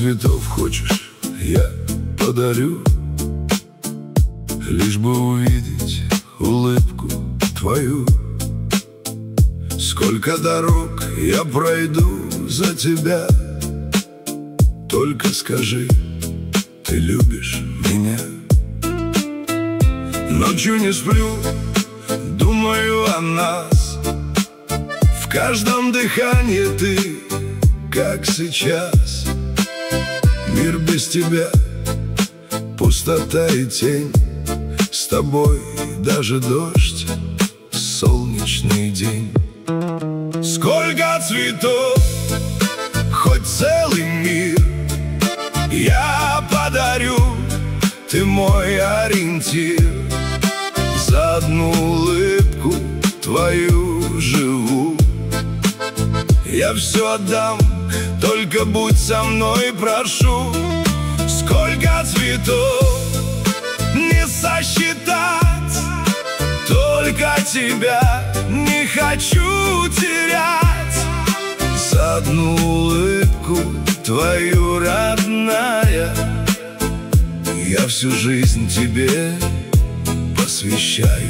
цветов хочешь, я подарю, лишь бы увидеть улыбку твою. Сколько дорог я пройду за тебя, только скажи, ты любишь меня. Ночью не сплю, думаю о нас, в каждом дыхании ты, как сейчас. Мир без тебя — пустота и тень, с тобой даже дождь, солнечный день. Сколько цветов, хоть целый мир, я подарю, ты мой ориентир. За одну улыбку твою живу, я все отдам, только будь со мной, прошу. Сколько цветов не сосчитать, только тебя не хочу терять. За одну улыбку твою, родная, я всю жизнь тебе посвящаю.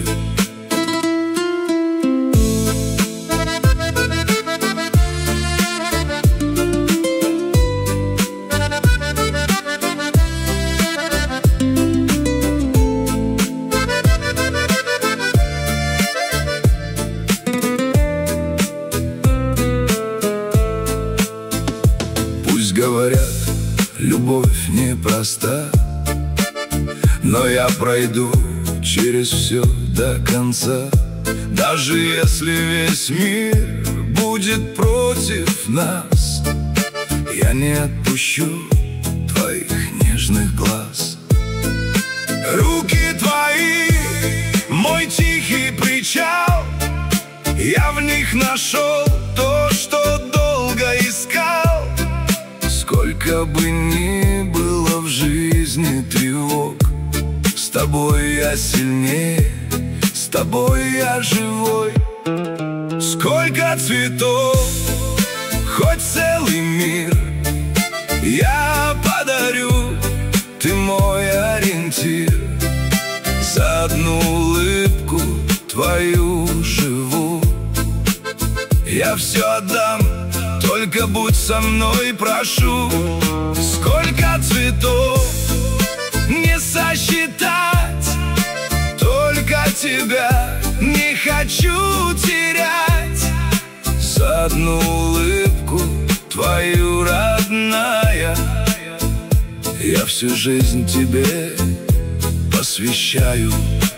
Пусть говорят, любовь непроста, но я пройду через все до конца. Даже если весь мир будет против нас, я не отпущу твоих нежных глаз. Руки твои — мой тихий причал, я в них нашел то, что долго искал. Сколько бы ни было в жизни тревог, с тобой я сильнее, с тобой я живой. Сколько цветов, хоть целый мир, я подарю, ты мой ориентир. За одну улыбку твою живу, я все отдам, только будь со мной, прошу. Сколько цветов не сосчитать, только тебя не хочу терять. За одну улыбку твою, родная, я всю жизнь тебе посвящаю.